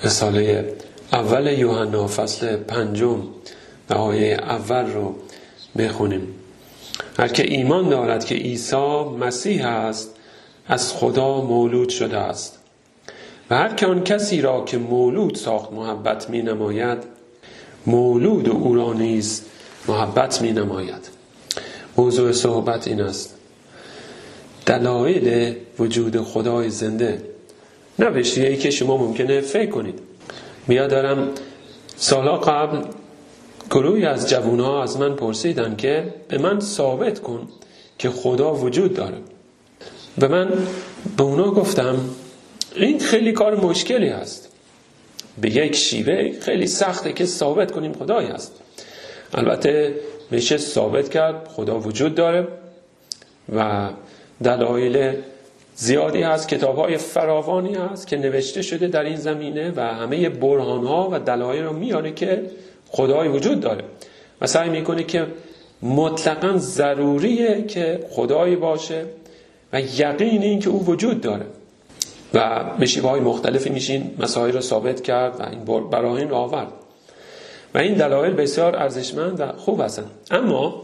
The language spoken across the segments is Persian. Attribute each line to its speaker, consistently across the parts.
Speaker 1: رساله اول یوحنا فصل 5 و آیه اول رو بخونیم. هر که ایمان دارد که عیسی مسیح است از خدا مولود شده است و هر که آن کسی را که مولود ساخت محبت می نماید مولود او را نیز محبت می نماید. موضوع صحبت این است: دلایل وجود خدای زنده. نه به شیوهی که شما ممکنه فکر کنید. میادارم سالها قبل گروهی از جوانها از من پرسیدن که به من ثابت کن که خدا وجود داره. به اونا گفتم این خیلی کار مشکلی هست. به یک شیوه خیلی سخته که ثابت کنیم خدایی هست. البته میشه ثابت کرد خدا وجود داره و دلایل زیادی هست، کتاب‌های فراوانی هست که نوشته شده در این زمینه و همه برهان‌ها و دلایل رو میاره که خدای وجود داره و سعی میکنه که مطلقاً ضروریه که خدایی باشه و یقین این که او وجود داره و به شیوه‌های مختلفی میشین مسائل رو ثابت کرد و این براهین رو آورد و این دلایل بسیار ارزشمند و خوب هستن. اما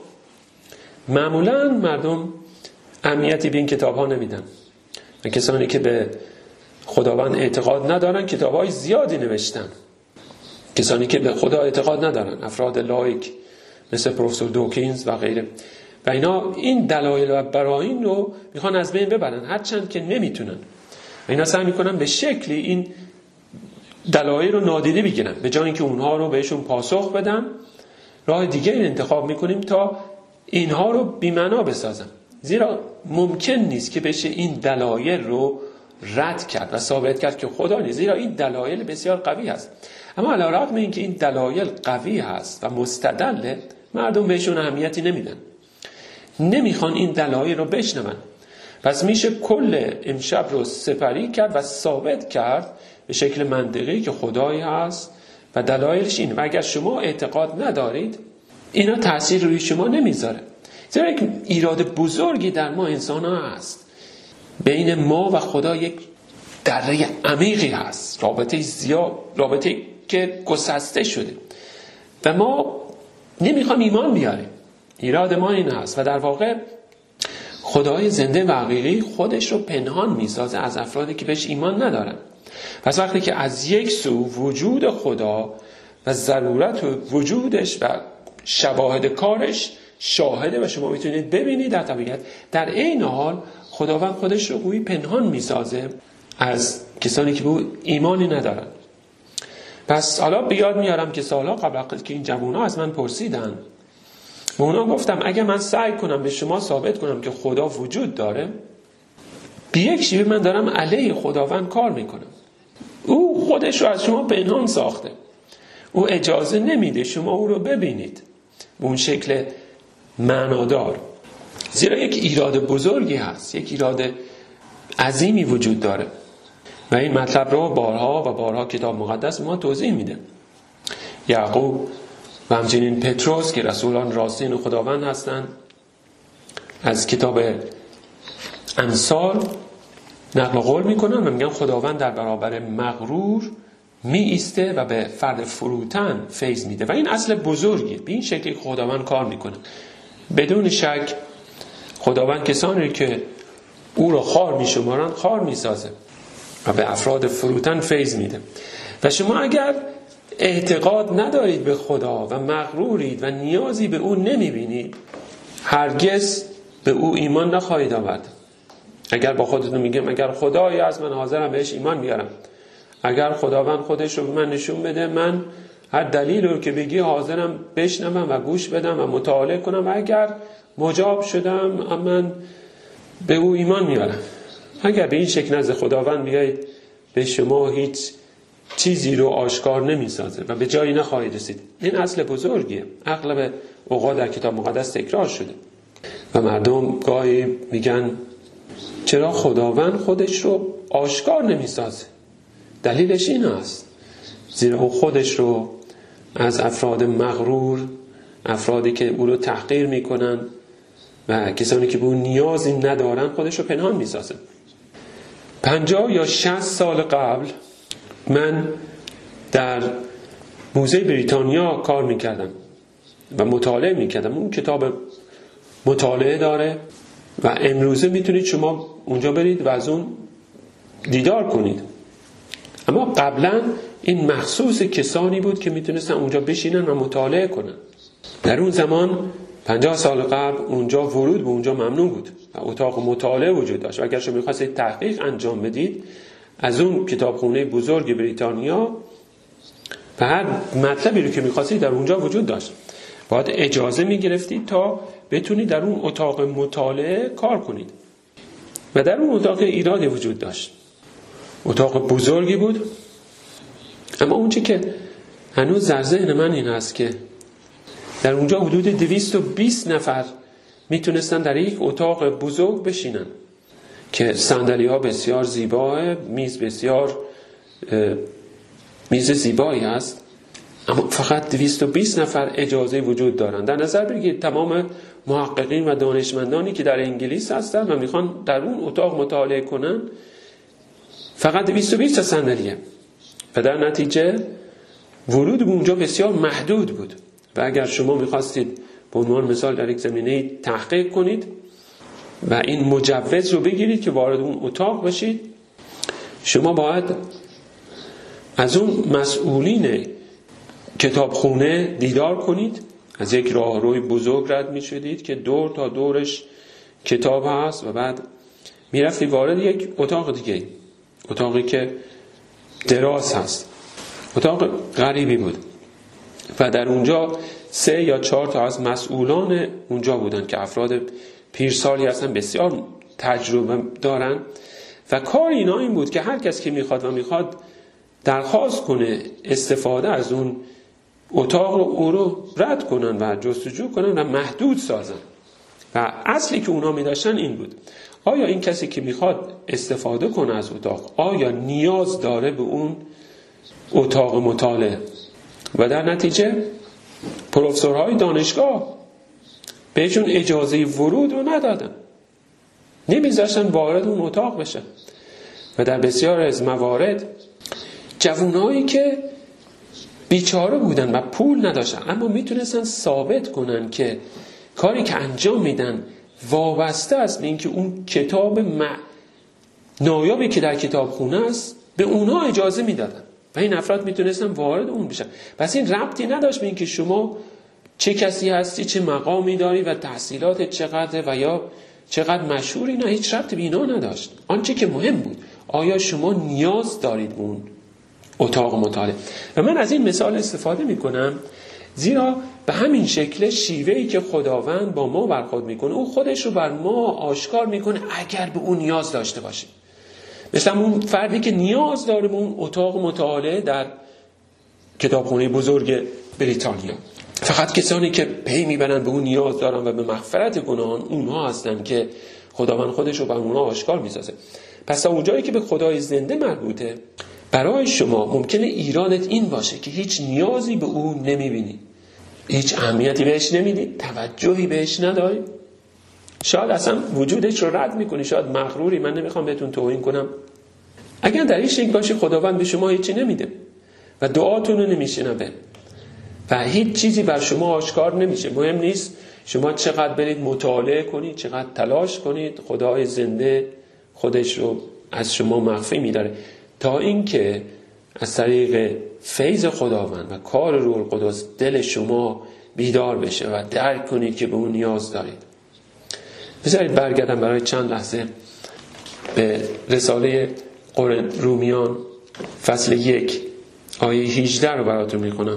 Speaker 1: معمولاً مردم اهمیتی به این کتاب‌ها نمیدن و کسانی که به خداوند اعتقاد ندارن کتاب‌های زیادی نوشتن. کسانی که به خدا اعتقاد ندارن، افراد لایک مثل پروفسور دوکینز و غیره، و اینا این دلایل و براهین رو میخوان از بین ببرن هرچند که نمیتونن. و اینا سعی میکنن به شکلی این دلایل رو نادیده بگیرن، به جای اینکه اونها رو بهشون پاسخ بدن راه دیگه انتخاب میکنیم تا اینها رو بی‌معنا بسازن. زیرا ممکن نیست که بشه این دلایل رو رد کرد و ثابت کرد که خدا نیست، زیرا این دلایل بسیار قوی است. اما علی الرغم اینکه این دلایل قوی هست و مستدله، مردم بهشون اهمیتی نمیدن، نمیخوان این دلایل رو بشنون. پس میشه کل امشب رو سپری کرد و ثابت کرد به شکل منطقی که خدایی هست و دلایلش اینه. و اگر شما اعتقاد ندارید اینا تأثیر روی شما نمیذاره، زیرا یک ایراد بزرگی در ما انسان ها هست. بین ما و خدا یک دره عمیقی هست، رابطه که گسسته شده و ما نمیخوام ایمان بیاریم. ایراد ما این هست و در واقع خدای زنده و حقیقی خودش رو پنهان میسازه از افرادی که بهش ایمان ندارن. پس وقتی که از یک سو وجود خدا و ضرورت وجودش و شواهد کارش شاهده و شما میتونید ببینید در طبیعت، در این حال خداوند خودش رو گویی پنهان میسازه از کسانی که به او ایمانی ندارن. پس حالا بیاد میارم که سالها قبل که این جوونا از من پرسیدن و اونا گفتم اگه من سعی کنم به شما ثابت کنم که خدا وجود داره، به یک شیوه من دارم علیه خداوند کار میکنم. او خودش رو از شما پنهان ساخته، او اجازه نمیده شما او رو ببینید به اون شکل معنادار. زیرا یک ایراد بزرگی هست، یک ایراد عظیمی وجود داره و این مطلب رو بارها کتاب مقدس ما توضیح میده. یعقوب و همچنین پتروس که رسولان راستین خداوند هستند از کتاب امثال نقل قول میکنن و میگن خداوند در برابر مغرور می ایسته و به فرد فروتن فیض میده و این اصل بزرگیه. به این شکلی خداوند کار میکنه. بدون شک خداوند کسانی که او را خار میشمارن خار میسازه و به افراد فروتن فیض میده. و شما اگر اعتقاد ندارید به خدا و مغرورید و نیازی به او نمیبینید، هرگز به او ایمان نخواهید آورد. اگر با خودتون میگم اگر خدایی از من حاضرم بهش ایمان بیارم، اگر خداوند خودش رو به من نشون بده، من هر دلیلی رو که بگی حاضرم بشنوم و گوش بدم و مطالعه کنم و اگر مجاب شدم من به او ایمان میارم. اگر به این شکل نزد خداوند بیایید، به شما هیچ چیزی رو آشکار نمیسازه و به جایی نخواهید رسید. این اصل بزرگیه، اغلب اوقات در کتاب مقدس تکرار شده و مردم گاهی میگن چرا خداوند خودش رو آشکار نمیسازه؟ دلیلش این است زیرا او خودش رو از افراد مغرور، افرادی که او رو تحقیر میکنن و کسانی که به او نیازی ندارن خودش رو پنهان میسازه. 50 یا 60 سال قبل من در موزه بریتانیا کار میکردم و مطالعه میکردم. اون کتاب مطالعه داره و امروزه میتونید شما اونجا برید و از اون دیدار کنید. اما قبلا این مخصوص کسانی بود که میتونستن اونجا بشینن و مطالعه کنن. در اون زمان 50 سال قبل اونجا ورود به اونجا ممنوع بود و اتاق مطالعه وجود داشت و اگر شما میخواستید تحقیق انجام بدید از اون کتابخونه بزرگ بریتانیا و هر مطلبی رو که میخواستید در اونجا وجود داشت، باید اجازه میگرفتید تا بتونید در اون اتاق مطالعه کار کنید. و در اون اتاق ایرادی وجود داشت. اتاق بزرگی بود، اما اون چی که هنوز در ذهن من این هست که در اونجا حدود 220 نفر میتونستن در یک اتاق بزرگ بشینن که صندلی ها بسیار زیباه، میز بسیار میز زیبایی است، اما فقط 220 نفر اجازه وجود دارن. در نظر بگیرید تمام محققین و دانشمندانی که در انگلیس هستن و میخوان در اون اتاق مطالعه کنن فقط 220 تا صندلیه و در نتیجه ورود به اونجا بسیار محدود بود. و اگر شما میخواستید به عنوان مثال در یک زمینه تحقیق کنید و این مجوز رو بگیرید که وارد اون اتاق بشید، شما باید از اون مسئولین کتابخونه دیدار کنید، از یک راهروی بزرگ رد می شدید که دور تا دورش کتاب هست و بعد می رفتید وارد یک اتاق دیگه، اتاقی که دراز هست. اتاق غریبی بود و در اونجا 3 یا 4 تا از مسئولان اونجا بودن که افراد پیرسالی هستن، بسیار تجربه دارن و کار اینا این بود که هر کس که میخواد درخواست کنه استفاده از اون اتاق رو او رو رد کنن و جستجو کنن و محدود سازن. و اصلی که اونا می‌داشتن این بود: آیا این کسی که میخواد استفاده کنه از اتاق آیا نیاز داره به اون اتاق مطالعه؟ و در نتیجه پروفسورهای دانشگاه بهشون اجازه ورود رو ندادن، نمیذاشتن وارد اون اتاق بشه. و در بسیار از موارد جوانایی که بیچاره بودن و پول نداشتن اما میتونستن ثابت کنن که کاری که انجام میدن وابسته است به اینکه اون کتاب نایابی که در کتابخونه است به اونا اجازه میدادن و این افراد میتونستن وارد اون بشن. پس این ربطی نداشت به اینکه شما چه کسی هستی، چه مقامی داری و تحصیلات چقدر و یا چقدر مشهوری، نه، هیچ ربطی به اینا نداشت. آنچه که مهم بود آیا شما نیاز دارید به اون اتاق مطالعه. و من از این مثال استفاده میکنم زیرا به همین شکل شیوهی که خداوند با ما برخورد میکنه او خودش رو بر ما آشکار میکنه اگر به اون نیاز داشته باشیم. مثلا اون فردی که نیاز داره به اون اتاق مطالعه در کتابخونه بزرگ بریتانیا، فقط کسانی که پی میبرن به اون نیاز دارن و به مغفرت گناهان اونها هستن که خداوند خودش رو بر اونها آشکار میسازه. پس تا اونجایی که به خدای زنده مربوطه، برای شما ممکنه ایرادت این باشه که هیچ نیازی به اون نمیبینی، هیچ اهمیتی بهش نمیدی، توجهی بهش نداری، شاید اصلا وجودش رو رد میکنی، شاید مغروری. من نمیخوام بهتون توهین کنم. اگر در این شکل باشی خداوند به شما هیچی نمیده و دعاتون رو نمیشنوه و هیچ چیزی بر شما آشکار نمیشه. مهم نیست شما چقدر برید مطالعه کنید، چقدر تلاش کنید، خدای زنده خودش رو از شما مخفی میداره تا اینکه از طریق فیض خداوند و کار روح القدس دل شما بیدار بشه و درک کنید که به اون نیاز دارید. بذارید برگردم برای چند لحظه به رساله رومیان فصل 1 آیه 18 رو براتون میخونم.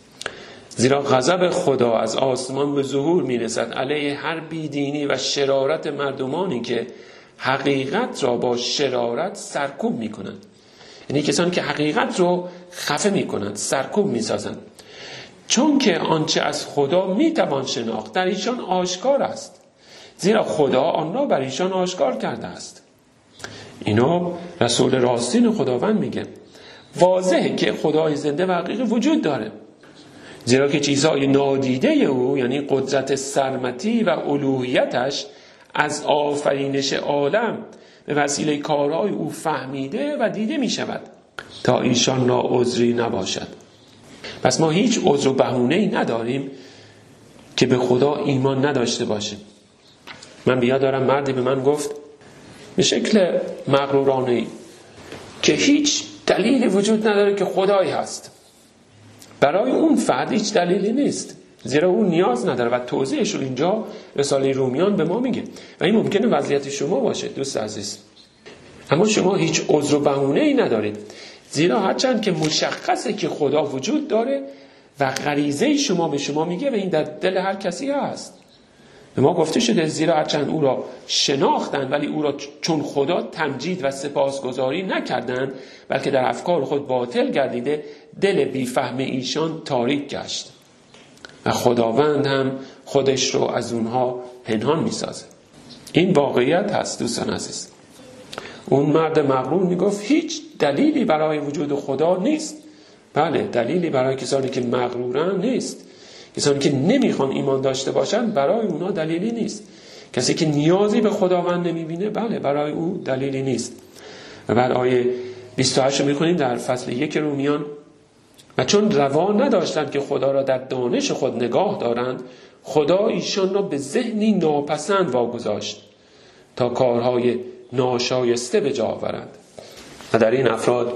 Speaker 1: زیرا غضب خدا از آسمان به ظهور میرسد علیه هر بیدینی و شرارت مردمانی که حقیقت را با شرارت سرکوب میکنند. یعنی کسانی که حقیقت رو خفه میکنند، سرکوب میسازند. چون که آنچه از خدا میتوان شناخت در ایشان آشکار است، زیرا خدا آن را بر ایشان آشکار کرده است. اینو رسول راستین خداوند میگه. واضحه که خدای زنده و حقیقی وجود داره، زیرا که چیزهای نادیده او یعنی قدرت سرمدی و الوهیتش از آفرینش عالم به وسیله کارهای او فهمیده و دیده می شود. تا ایشان را عذری نباشد. پس ما هیچ عذر و بهونه‌ای نداریم که به خدا ایمان نداشته باشیم. من بیاد دارم مردی به من گفت به شکل مغرورانه‌ای که هیچ دلیلی وجود نداره که خدایی هست. برای اون فرد هیچ دلیلی نیست، زیرا اون نیاز نداره و توضیحش رو اینجا رساله رومیان به ما میگه و این ممکنه وضعیت شما باشه دوست عزیز. اما شما هیچ عذر و بهونه‌ای ندارید، زیرا هرچند که مشخصه که خدا وجود داره و غریزه شما به شما میگه و این در دل هر کسی هست. به ما گفته شده زیرا هرچند او را شناختند ولی او را چون خدا تمجید و سپاسگزاری نکردند، بلکه در افکار خود باطل گردیده دل بیفهم ایشان تاریک گشت و خداوند هم خودش رو از اونها پنهان میسازه. این واقعیت هست دوستان عزیز. اون مرد مغرور میگفت هیچ دلیلی برای وجود خدا نیست. بله، دلیلی برای کسانی که مغرورن نیست. کسانی که نمیخوان ایمان داشته باشن برای اونا دلیلی نیست. کسی که نیازی به خداوند نمیبینه، بله، برای او دلیلی نیست. و بعد آیه 28 میخونیم در فصل 1 رومیان: و چون روا نداشتند که خدا را در دانش خود نگاه دارند، خدا ایشان را به ذهنی ناپسند واگذاشت تا کارهای ناشایسته به جا آورند. و در این افراد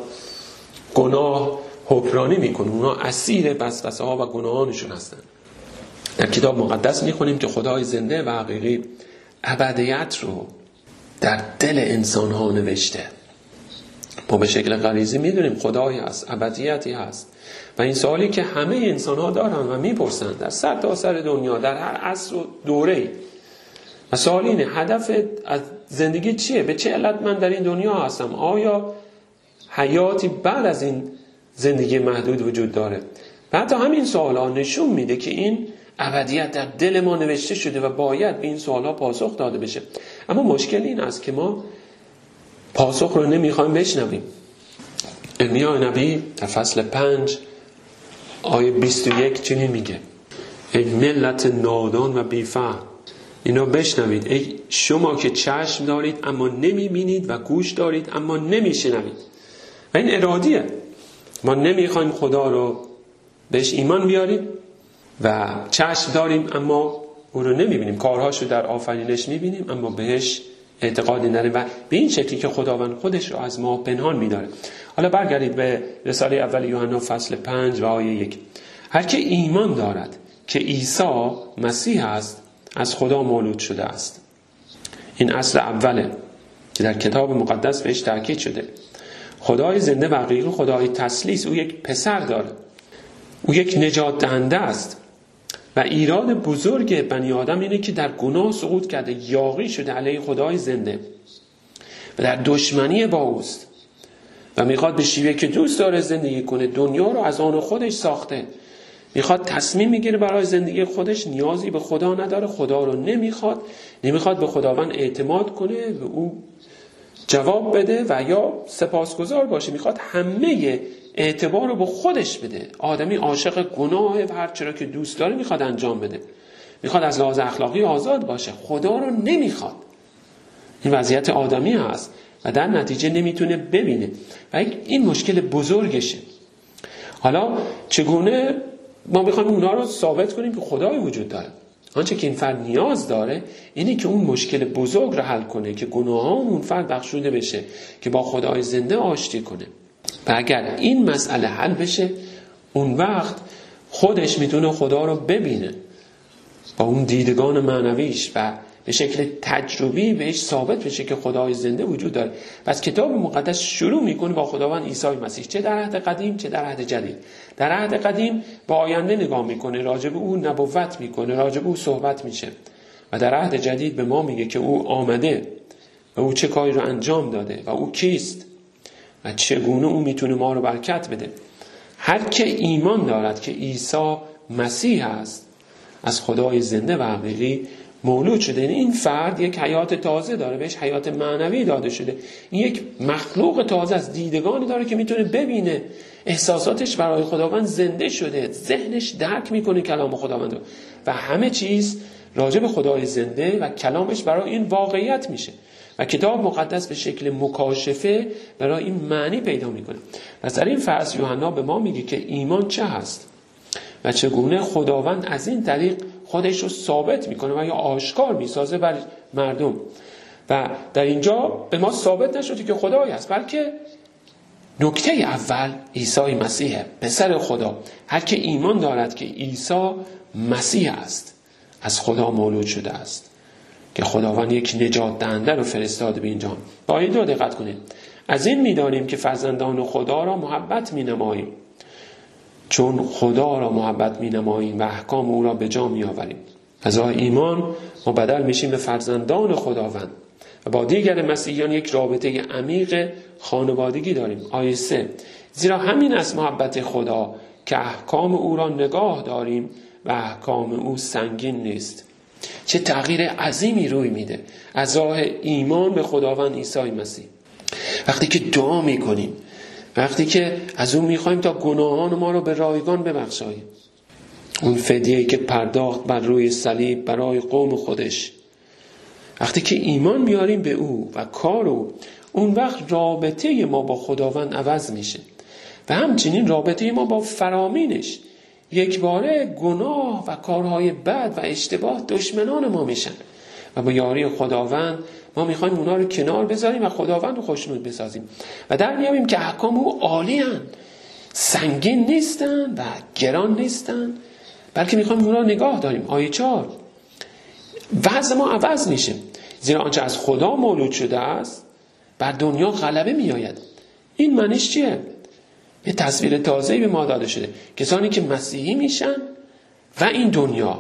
Speaker 1: گناه حکمرانی میکنه. اونا اسیر وسوسه ها و گناهانشون هستن. در کتاب مقدس میخونیم که خدای زنده و حقیقی ابدیت رو در دل انسان ها نوشته. ما به شکل غریزی میدونیم خدایی هست، ابدیتی هست و این سوالی که همه انسان ها دارن و میپرسن در سر تا سر دنیا در هر عصر و دوره. و سوال اینه هدف از زندگی چیه؟ به چه علت من در این دنیا هستم؟ آیا حیاتی بعد از این زندگی محدود وجود داره؟ و حتی همین سوال ها نشون میده که این ابدیت در دل ما نوشته شده و باید به این سوال ها پاسخ داده بشه. اما مشکل این است که ما پاسخ رو نمیخوایم بشنویم. ارمیا نبی در فصل 5 آیه 21 چنین میگه: ای ملت نادان و بیفهم، اینا بشنوید. ای شما که چشم دارید اما نمیبینید و گوش دارید اما نمیشنوید. و این ارادیه. ما نمیخوایم خدا رو بهش ایمان بیاریم و چشم داریم اما او رو نمیبینیم. کارهاشو در آفرینش میبینیم اما بهش اعتقادی نداریم و به این شکلی که خداوند خودش رو از ما پنهان میداره. حالا برگردید به رساله اول یوحنا فصل 5 و آیه 1: هر که ایمان دارد که عیسی مسیح است از خدا مولود شده است. این اصل اوله که در کتاب مقدس بهش تاکید شده. خدای زنده و حقیقی خدای تثلیث، او یک پسر داره، او یک نجات دهنده است و ایراد بزرگ بنی آدم اینه که در گناه سقوط کرده، یاغی شده علیه خدای زنده و در دشمنی با اوست و میخواد به شیوه که دوست داره زندگی کنه. دنیا رو از آن خودش ساخته، میخواد تصمیم میگیره برای زندگی خودش، نیازی به خدا نداره، خدا رو نمیخواد به خداوند اعتماد کنه، به او جواب بده و یا سپاسگزار باشه. میخواد همه اعتبار رو به خودش بده. آدمی عاشق گناه و هر چرا که دوست داره میخواد انجام بده. میخواد از لحاظ اخلاقی آزاد باشه، خدا رو نمیخواد. این وضعیت آدمی هست و در نتیجه نمیتونه ببینه و این مشکل بزرگشه. حالا چگونه ما میخوایم اونا رو ثابت کنیم که خدای وجود داره؟ آنچه که این فرد نیاز داره اینه که اون مشکل بزرگ رو حل کنه، که گناهان اون فرد بخشوده بشه، که با خدای زنده آشتی کنه. و اگر این مسئله حل بشه، اون وقت خودش میتونه خدا رو ببینه با اون دیدگان معنویش و به شکل تجربی بهش ثابت بشه که خدای زنده وجود داره. پس کتاب مقدس شروع میکنه با خداوند عیسی مسیح، چه در عهد قدیم چه در عهد جدید. در عهد قدیم با آینده نگاه میکنه، راجع به او نبوت میکنه، راجع به او صحبت میشه و در عهد جدید به ما میگه که او آمده و او چه کاری رو انجام داده و او کیست و چگونه او میتونه ما رو برکت بده. هر که ایمان دارد که عیسی مسیح است از خدای زنده و حقیقی مولود شده. این فرد یک حیات تازه داره، بهش حیات معنوی داده شده. این یک مخلوق تازه از دیدگانی داره که میتونه ببینه، احساساتش برای خداوند زنده شده، ذهنش درک میکنه کلام خداوند و همه چیز راجع به خدای زنده و کلامش برای این واقعیت میشه. و کتاب مقدس به شکل مکاشفه برای این معنی پیدا میکنه. پس در این فصل یوحنا به ما میگه که ایمان چه هست و چگونه خداوند از این طریق خودش رو ثابت میکنه و یا آشکار میسازه بر مردم. و در اینجا به ما ثابت نشده که خدایی است، بلکه نکته اول عیسی مسیح پسر خدا. هر که ایمان دارد که عیسی مسیح است از خدا مولود شده است، که خداوند یک نجات دهنده رو فرستاده به این جهان. با این دو دقت کنید. از این می‌دانیم که فرزندان خدا را محبت می‌نماییم، چون خدا را محبت می‌نماییم و احکام او را به جا می‌آوریم. از راه ایمان ما بدل میشیم به فرزندان خداوند و با دیگر مسیحیان یک رابطه عمیق خانوادگی داریم. آیه 3: زیرا همین از محبت خدا که احکام او را نگاه داریم و احکام او سنگین نیست. چه تغییر عظیمی روی میده از راه ایمان به خداوند عیسی مسیح. وقتی که دعا میکنیم، وقتی که از اون میخوایم تا گناهان ما رو به رایگان ببخشاید، اون فدیه‌ای که پرداخت بر روی صلیب برای قوم خودش، وقتی که ایمان میاریم به او و کار او، اون وقت رابطه ما با خداوند عوض میشه و همچنین رابطه ما با فرامینش. یک باره گناه و کارهای بد و اشتباه دشمنان ما میشن و با یاری خداوند ما میخوایم اونا رو کنار بذاریم و خداوند رو خوشنود بسازیم و در میابیم که احکام او عالی هستند، سنگین نیستن و گران نیستن، بلکه میخوایم اونا رو نگاه داریم. آیه 4: وضع ما عوض میشه، زیرا آنچه از خدا مولود شده است بر دنیا غلبه میآید. این معنیش چیه؟ یه تصویر تازه‌ای به ما داده شده. کسانی که مسیحی میشن و این دنیا،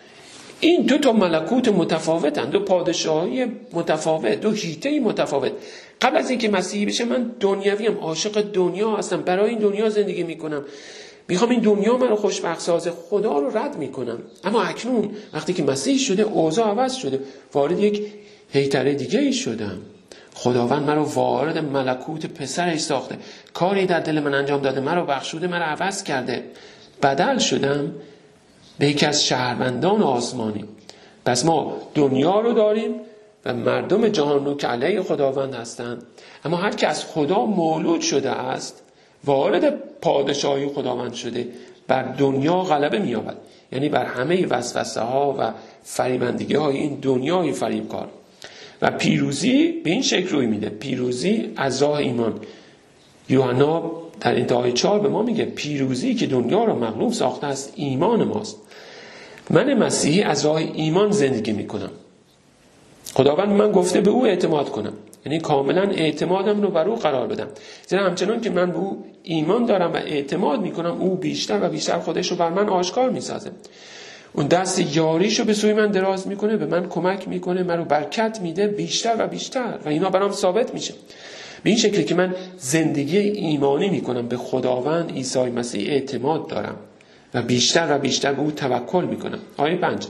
Speaker 1: این دو تا ملکوت متفاوتن، دو پادشاهی متفاوت، دو هیته متفاوت. قبل از اینکه مسیحی بشم من دنیویم، عاشق دنیا هستم، برای این دنیا زندگی میکنم، میخوام این دنیا منو خوشبخت سازه، خدا رو رد میکنم. اما اکنون وقتی که مسیحی شده اوضاع عوض شده، وارد یک هیتر دیگه ای شدم. خداوند مرا وارد ملکوت پسرش ساخته، کاری در دل من انجام داده، مرا بخشوده، مرا عوض کرده، بدل شدم به یکی از شهروندان آسمانی. پس ما دنیا رو داریم و مردم جهان رو که علیه خداوند هستند، اما هر که از خدا مولود شده است وارد پادشاهی خداوند شده، بر دنیا غلبه می‌یابد. یعنی بر همه وسوسه ها و فریبندگی های این دنیای فریبکار. و پیروزی به این شکل روی میده، پیروزی از راه ایمان. یوحنا در انتهای 4 به ما میگه پیروزی که دنیا را مغلوب ساخته است ایمان ماست. من مسیحی از راه ایمان زندگی میکنم. خداوند من گفته به او اعتماد کنم، یعنی کاملا اعتمادم رو بر او قرار بدم، زیرا همچنان که من به او ایمان دارم و اعتماد میکنم، او بیشتر و بیشتر خودش رو بر من آشکار میسازه. اون دست یاریشو به سوی من دراز میکنه، به من کمک میکنه، من رو برکت میده بیشتر و بیشتر و اینا برام ثابت میشه. به این شکلی که من زندگی ایمانی میکنم، به خداوند عیسی مسیح اعتماد دارم و بیشتر و بیشتر به او توکل میکنم. آیه 5: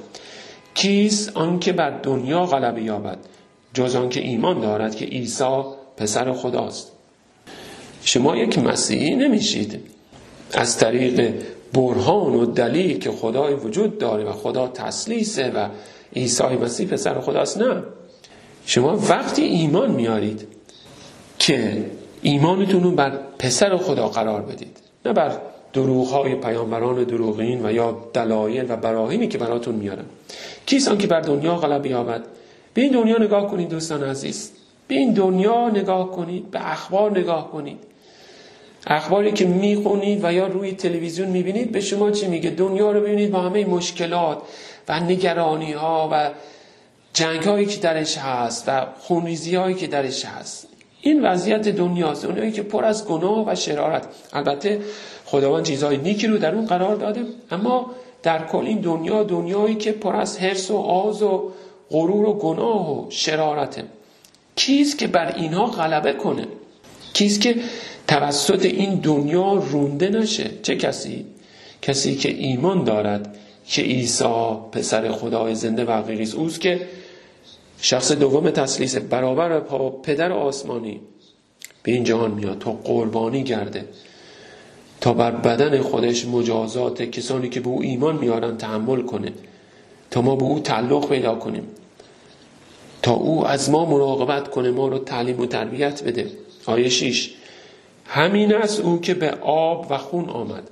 Speaker 1: کیست آن که بر دنیا غلبه یابد جز آن که ایمان دارد که عیسی پسر خداست. شما یک مسیحی نمیشید از طریق برهان و دلیل که خدای وجود داره و خدا تثلیثه و عیسی مسیح پسر خداست. نه، شما وقتی ایمان میارید که ایمانتون رو بر پسر خدا قرار بدید، نه بر دروغ‌های پیامبران دروغین و یا دلایل و براهینی که براتون میارن. کیست آن که بر دنیا غلبه یابد؟ به این دنیا نگاه کنید دوستان عزیز، به این دنیا نگاه کنید، به اخبار نگاه کنید. اخباری که میخونید و یا روی تلویزیون میبینید به شما چی میگه؟ دنیا رو ببینید با همه مشکلات و نگرانی ها و جنگ هایی که درش هست و خونریزی هایی که درش هست. این وضعیت دنیاست، دنیایی که پر از گناه و شرارت. البته خداوند چیزهای نیکی رو در اون قرار داده، اما در کل این دنیا دنیایی که پر از حرص و آز و غرور و گناه و شرارته. کیست که بر اینها غلبه کنه؟ کیست که توسط این دنیا رونده نشه؟ چه کسی؟ کسی که ایمان دارد که عیسی پسر خدای زنده و حقیقی است. اوست که شخص دوم تثلیث برابر با پدر آسمانی به این جهان میاد تا قربانی گرده، تا بر بدن خودش مجازات کسانی که به او ایمان میارن تحمل کنه، تا ما به او تعلق پیدا کنیم. تا او از ما مراقبت کنه، ما رو تعلیم و تربیت بده. آیه 6: همین است او که به آب و خون آمد.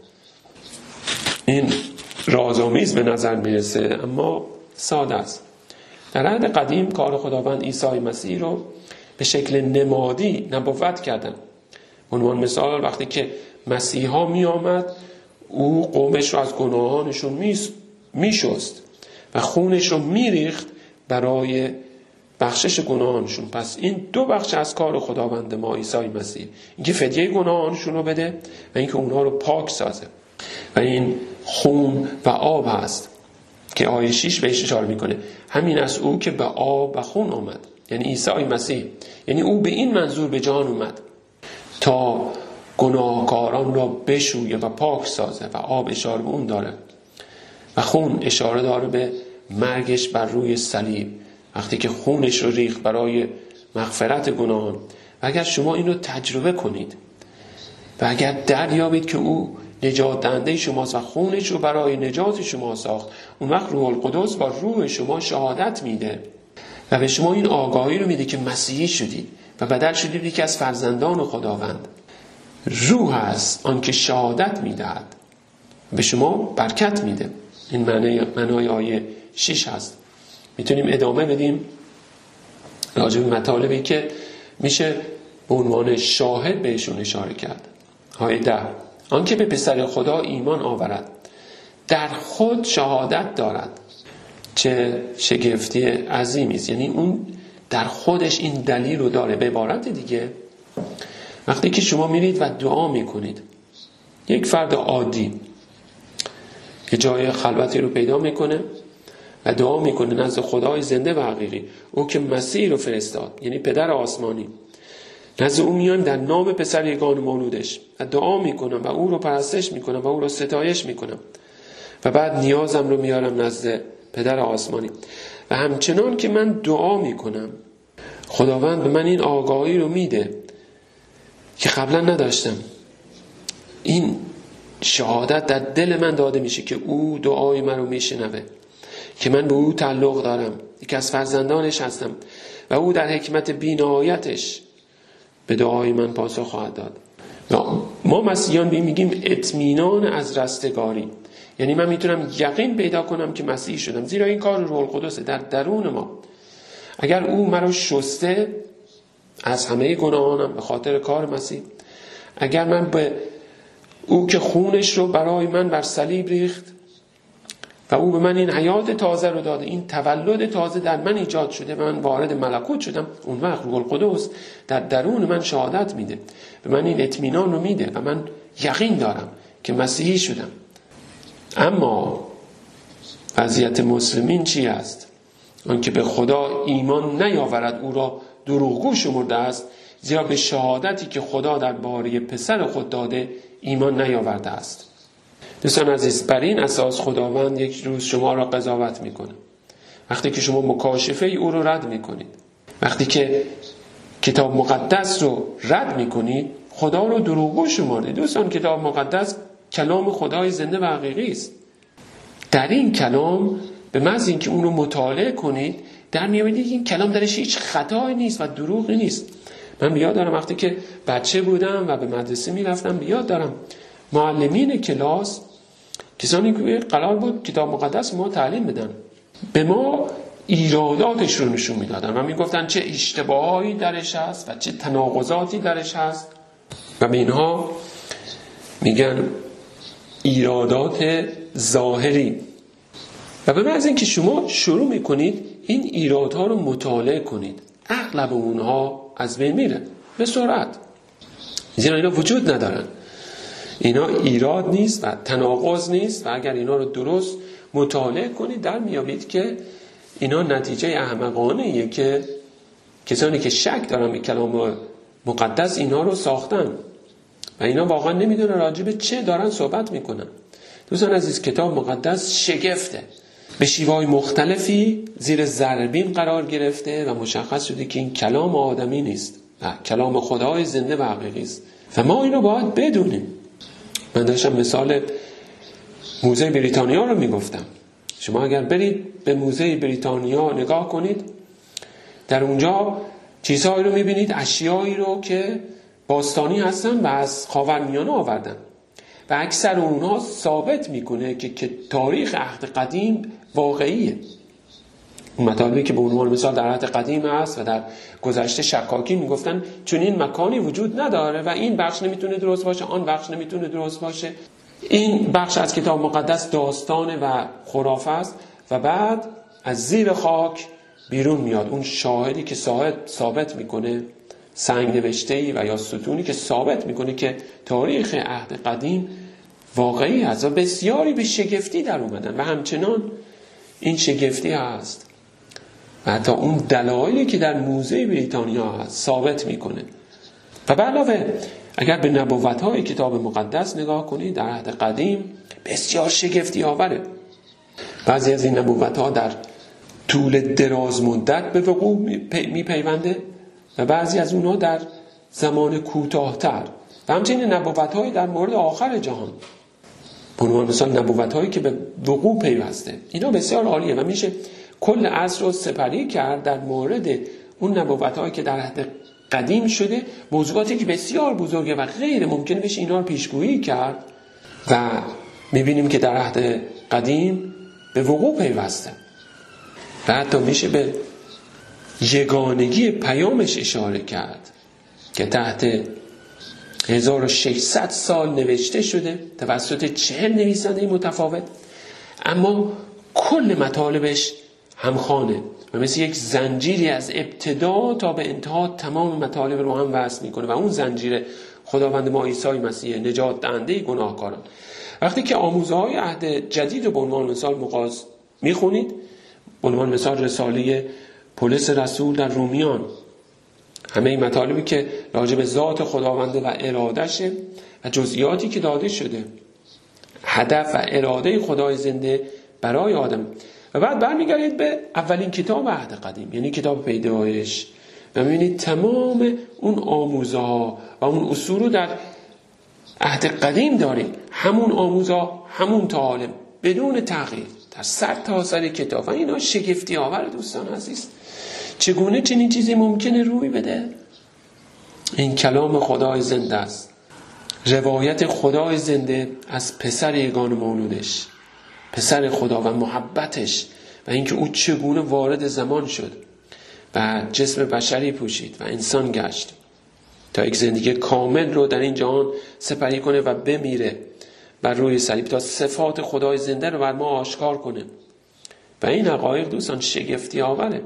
Speaker 1: این رازآمیز به نظر میرسه اما ساده است. در عهد قدیم کار خداوند عیسی مسیح رو به شکل نمادی نبوت کردن. عنوان مثال وقتی که مسیحا می آمد، او قومش رو از گناهانشون می شست و خونش رو می ریخت برای بخشش گناهانشون. پس این دو بخش از کار خداوند ما عیسی مسیح، اینکه فدیه گناهانشون رو بده و اینکه اونها رو پاک سازه. و این خون و آب هست که آیه 6 بهش اشاره میکنه. همین از او که به آب و خون آمد، یعنی عیسی مسیح، یعنی او به این منظور به جان اومد تا گناهکاران را بشویه و پاک سازه. و آب اشاره به اون داره و خون اشاره داره به مرگش بر روی صلیب، وقتی که خونش رو ریخت برای مغفرت گناهان. و اگر شما این رو تجربه کنید و اگر دریابید که او نجات دهنده شماست و خونش رو برای نجات شما ساخت، اون وقت روح القدس با روح شما شهادت میده و به شما این آگاهی رو میده که مسیحی شدید و بدل شدید یکی از فرزندان خداوند. روح است آن که شهادت میدهد، به شما برکت میده. این معنای آیه 6 هست. میتونیم ادامه بدیم راجع به مطالبی که میشه به عنوان شاهد بهشون اشاره کرد. آیه 10: آن که به پسر خدا ایمان آورد در خود شهادت دارد. چه شگفتی عظیمی است. یعنی اون در خودش این دلیل رو داره. به عبارت دیگه وقتی که شما میرید و دعا میکنید، یک فرد عادی که جای خلوتی رو پیدا میکنه و دعا میکنه نزد خدای زنده و حقیقی، او که مسیح رو فرستاد، یعنی پدر آسمانی، نزد او میایم در نام پسر یگانه مولودش و دعا میکنم و او رو پرستش میکنم و او رو ستایش میکنم و بعد نیازم رو میارم نزد پدر آسمانی. و همچنان که من دعا میکنم، خداوند به من این آگاهی رو میده که قبلا نداشتم. این شهادت در دل من داده میشه که او دعای من رو میشنوه، که من به او تعلق دارم، که از فرزندانش هستم و او در حکمت بی‌نهایتش به دعای من پاسخ خواهد داد. ما مسیحیان میگیم اطمینان از رستگاری، یعنی من میتونم یقین پیدا کنم که مسیحی شدم، زیرا این کار روح القدس در درون ما. اگر او مرا شسته از همه گناهانم به خاطر کار مسیح، اگر من به او که خونش رو برای من بر صلیب ریخت و او به من این حیات تازه رو داده، این تولد تازه در من ایجاد شده، من وارد ملکوت شدم، اون وقت روح القدس در درون من شهادت میده، به من این اطمینان رو میده و من یقین دارم که مسیحی شدم. اما وضعیت مسلمین چی است؟ آن که به خدا ایمان نیاورد او را دروغگو شمرده است، زیرا به شهادتی که خدا درباره پسر خود داده ایمان نیاورده است. دوستان عزیز، بر این اساس خداوند یک روز شما را قضاوت میکنه. وقتی که شما مکاشفه او رو رد میکنید، وقتی که کتاب مقدس رو رد میکنید، خدا رو دروغگو شمردید. دوستان، کتاب مقدس کلام خدای زنده و حقیقی است. در این کلام به محض اینکه اون رو مطالعه کنید، در میابینید این کلام درش هیچ خطایی نیست و دروغی نیست. من بیاد دارم وقتی که بچه بودم و به مدرسه میرفتم، بیاد دارم معلمین کلاس، کسانی که قرار بود کتاب مقدس ما تعلیم بدن، به ما ایراداتش رو نشون میدادن و میگفتن چه اشتباهایی درش هست و چه تناقضاتی درش هست و به اینها میگن ایرادات ظاهری. و به محض اینکه شما شروع میکنید این ایرادها رو مطالعه کنید، اغلب اونها از بین میره به سرعت، زیرا اینا وجود ندارن. اینا ایراد نیست و تناقض نیست و اگر اینا رو درست مطالعه کنید در میابید که اینا نتیجه احمقانه‌ایه که کسانی که شک دارن به کلام مقدس اینا رو ساختن و اینا واقعا نمیدونن راجع به چه دارن صحبت میکنن. دوستان عزیز، کتاب مقدس شگفته، به شیوه‌های مختلفی زیر ضربین قرار گرفته و مشخص شده که این کلام آدمی نیست و کلام خدای زنده و حقیقی است و ما اینو باید بدونیم. من داشتم مثال موزه بریتانیا رو میگفتم. شما اگر برید به موزه بریتانیا نگاه کنید، در اونجا چیزهایی رو میبینید، اشیایی رو که باستانی هستن و از خاورمیانه آوردن و اکثر اونها ثابت میکنه که تاریخ عهد قدیم واقعیه. اون مطالبی که به عنوان مثال در عهد قدیم هست و در گذشته شکاکین میگفتن چون این مکانی وجود نداره و این بخش نمیتونه درست باشه، آن بخش نمیتونه درست باشه. این بخش از کتاب مقدس داستانه و خرافه است و بعد از زیر خاک بیرون میاد اون شاهدی که ثابت میکنه، سنگ نوشته‌ای و یا ستونی که ثابت میکنه که تاریخ عهد قدیم واقعی هست و بسیاری به شگفتی در اومدن و همچنان این شگفتی هست و حتی اون دلایلی که در موزه بریتانیا هست ثابت میکنه. و به علاوه اگر به نبوت‌های کتاب مقدس نگاه کنید در عهد قدیم بسیار شگفتی آوره. بعضی از این نبوت‌ها در طول دراز مدت به وقوع میپیونده و بعضی از اونها در زمان کوتاه‌تر و همچنین نبوت‌های در مورد آخر جهان، به عنوان مثال نبوت‌هایی که به وقوع پیوسته. اینا بسیار عالیه و میشه کل عصر رو سپری کرد در مورد اون نبوت‌هایی که در عهد قدیم شده، موضوعاتی که بسیار بزرگه و غیر ممکنه بشه اینا رو پیشگویی کرد و میبینیم که در عهد قدیم به وقوع پیوسته و حتی میشه به یگانگی پیامش اشاره کرد که تحت 1600 سال نوشته شده توسط 40 نویسنده متفاوت، اما کل مطالبش همخوانه و مثل یک زنجیری از ابتدا تا به انتها تمام مطالب رو هم وصل میکنه و اون زنجیر خداوند ما عیسی مسیح نجات دهنده گناهکاران. وقتی که آموزه‌های عهد جدید رو به عنوان مثال میخونید، به عنوان مثال رساله پولس رسول در رومیان، همه این مطالبی که راجع به ذات خداوند و ارادشه و جزئیاتی که داده شده، هدف و اراده خدای زنده برای آدم. و بعد برمیگردید به اولین کتاب عهد قدیم، یعنی کتاب پیدایش، و میبینید تمام اون آموزها و اون اصول رو در عهد قدیم داریم، همون آموزها، همون تعالیم، بدون تغییر در سر تا سر کتاب. و اینا شگفتی آور دوستان عزیز. چگونه چنین چیزی ممکنه روی بده؟ این کلام خدای زنده است، روایت خدای زنده از پسر یگانه مولودش، پسر خدا و محبتش و اینکه او چگونه وارد زمان شد و جسم بشری پوشید و انسان گشت تا یک زندگی کامل رو در این جهان سپری کنه و بمیره بر روی صلیب تا صفات خدای زنده رو بر ما آشکار کنه. و این حقایق دوستان شگفتی آوره.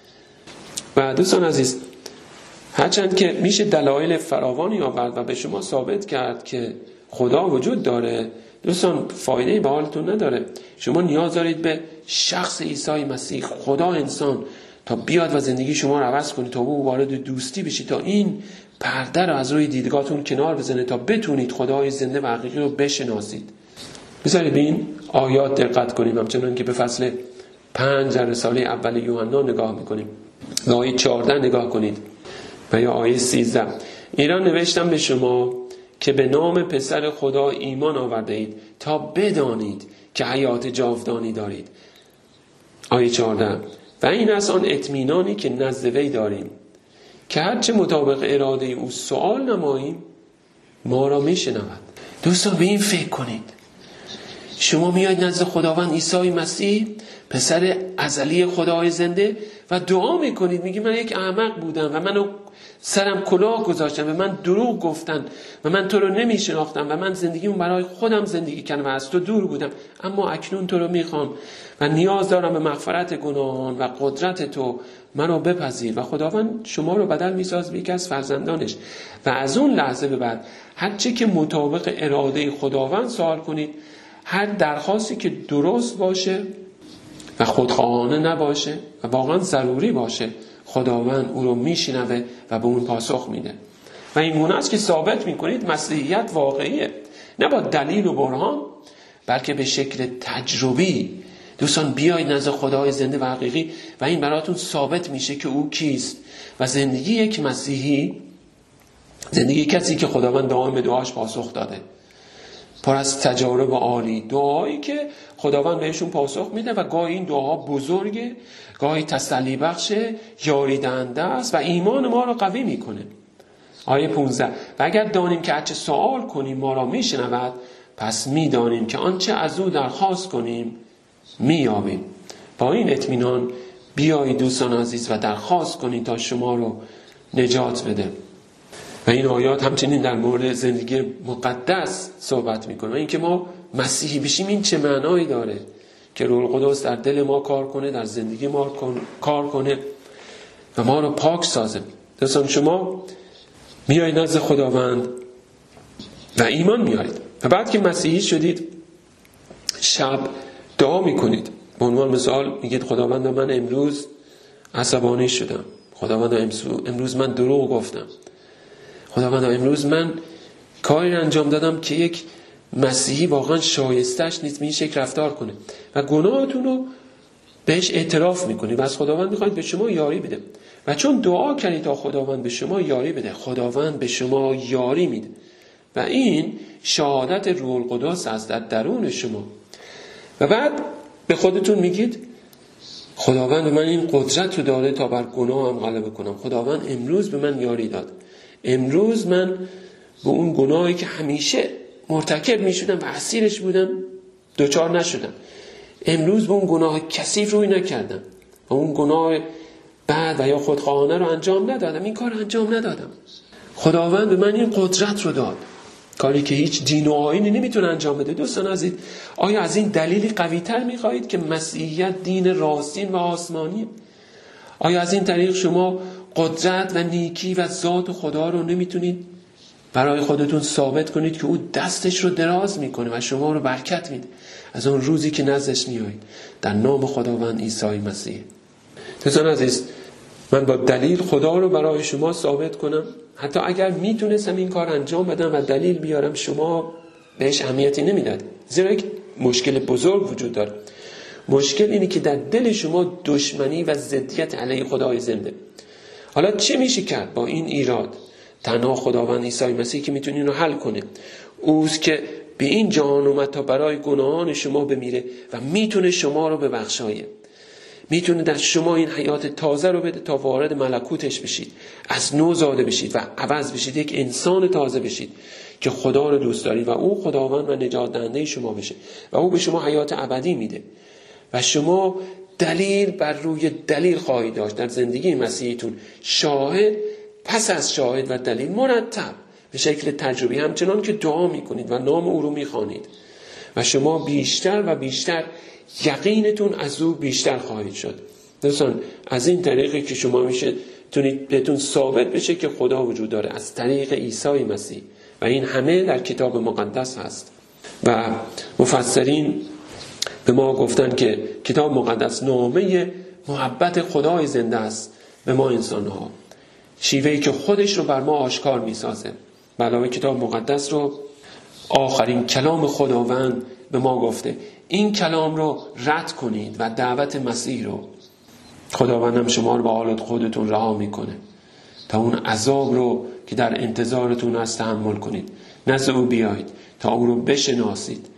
Speaker 1: و دوستان عزیز، هرچند که میشه دلایل فراوانی آورد و به شما ثابت کرد که خدا وجود داره، دوستان فایده‌ای به حالتون نداره. شما نیاز دارید به شخص عیسی مسیح خدا انسان تا بیاد و زندگی شما رو عوض کنه، تا او وارد دوستی بشید، تا این پرده رو از روی دیدگاهتون کنار بزنه، تا بتونید خدای زنده و حقیقی رو بشناسید. بذارید به این آیات دقت کنیم، همچنان که به فصل 5 در رساله اول یوحنا نگاه میکنیم. به آیه 14 نگاه کنید و یا آیه 13. ایران نوشتم به شما که به نام پسر خدا ایمان آورده اید تا بدانید که حیات جاودانی دارید. آیه 14. و این از آن اطمینانی که نزد وی داریم که هرچه مطابق اراده او سؤال نماییم ما را میشنود. دوستان به این فکر کنید. شما میاید نزد خداوند عیسی مسیح پسر ازلی خدای زنده و دعا میکنید، میگی من یک احمق بودم و منو سرم کلاه گذاشتن و من دروغ گفتن و من تو رو نمیشناختم و من زندگیمو برای خودم زندگی کردم و از تو دور بودم، اما اکنون تو رو میخوام و نیاز دارم به مغفرت گناهان و قدرت تو، منو بپذیر. و خداوند شما رو بدل میساز به یکی از فرزندانش و از اون لحظه به بعد هر چه که مطابق اراده خداوند سوال کنید، هر درخواستی که درست باشه و خودخواهانه نباشه و واقعا ضروری باشه، خداوند او رو میشنوه و به اون پاسخ میده. و این گونه است که ثابت میکنید مسیحیت واقعیه، نه با دلیل و برهان بلکه به شکل تجربی. دوستان بیایید نزد خدای زنده و حقیقی و این براتون ثابت میشه که او کیست. و زندگی یک مسیحی، زندگی کسی که خداوند دائم به دعاش پاسخ داده پر از تجارب عالی، دعایی که خداوند بهشون پاسخ میده و گاهی این دعاها بزرگه، گاهی تسلی بخشه، یاری دهنده است و ایمان ما رو قوی میکنه. آیه 15: و اگر دانیم که هرچه سوال کنیم ما را میشنود، پس میدانیم که آنچه از او درخواست کنیم مییابیم. با این اطمینان بیایید دوستان عزیز و درخواست کنید تا شما رو نجات بده. و این آیات همچنین در مورد زندگی مقدس صحبت میکنه و اینکه ما مسیحی بشیم این چه معنایی داره که روح القدس در دل ما کار کنه، در زندگی ما کار کنه و ما رو پاک سازه. دوستان شما میایید نزد خداوند و ایمان میارید و بعد که مسیحی شدید شب دعا میکنید. به عنوان مثال میگید خداوند من امروز عصبانی شدم، خداوند امروز من دروغ گفتم، خداوند امروز من کاری انجام دادم که یک مسیحی واقعا شایستش نیست به این شکل رفتار کنه و گناهتون رو بهش اعتراف میکنید و از خداوند میخواید به شما یاری بده. و چون دعا کردید تا خداوند به شما یاری بده، خداوند به شما یاری میده و این شهادت روح القدس است در درون شما. و بعد به خودتون میگید خداوند به من این قدرت رو داده تا بر گناهم غلبه کنم. خداوند امروز به من یاری داد. امروز من به اون گناهی که همیشه مرتکب میشدم و اسیرش بودم دوچار نشدم. امروز به اون گناه کثیف روی نکردم و اون گناه بد و یا خودخواهانه رو انجام ندادم. این کار رو انجام ندادم. خداوند به من این قدرت رو داد، کاری که هیچ دین و آیینی نمیتونه انجام بده. دوستان عزیز، آیا از این دلیلی قوی‌تر میخواهید که مسیحیت دین راستین و آسمانی؟ آیا از این طریق شما قدرت و نیکی و ذات خدا رو نمیتونید برای خودتون ثابت کنید که او دستش رو دراز میکنه و شما رو برکت میده از اون روزی که نزدش میایید در نام خداوند عیسی مسیح؟ دوستان عزیز، من با دلیل خدا رو برای شما ثابت کنم، حتی اگر میتونستم این کار انجام بدم و دلیل بیارم شما بهش اهمیتی نمیداد، زیرا یک مشکل بزرگ وجود داره. مشکل اینه که در دل شما دشمنی و ضدیت علیه خدای زنده. حالا چه میشه کرد با این ایراد؟ تنها خداوند عیسی مسیح که میتونه اینو حل کنه. اوست که به این جهان اومد تا برای گناهان شما بمیره و میتونه شما رو ببخشایه. میتونه در شما این حیات تازه رو بده تا وارد ملکوتش بشید، از نو زاده بشید و عوض بشید، یک انسان تازه بشید که خدا رو دوست دارید و او خداوند و نجات دهنده شما بشه و او به شما حیات ابدی میده و شما دلیل بر روی دلیل خواهید داشت در زندگی مسیحیتون، شاهد پس از شاهد و دلیل مرتب به شکل تجربی، همچنان که دعا میکنید و نام او رو میخوانید و شما بیشتر و بیشتر یقینتون از او بیشتر خواهید شد. دوستان از این طریقی که شما میشه تونید بهتون ثابت بشه که خدا وجود داره از طریق عیسی مسیح و این همه در کتاب مقدس هست. و مفسرین به ما گفتن که کتاب مقدس نامه محبت خدای زنده است به ما انسان‌ها، شیوهی که خودش رو بر ما آشکار میسازه. علاوه کتاب مقدس رو آخرین کلام خداوند به ما گفته این کلام رو رد کنید و دعوت مسیح رو. خداوندم شما رو به حالت خودتون رها میکنه تا اون عذاب رو که در انتظارتون هست تحمل کنید، نزد او بیایید تا او رو بشناسید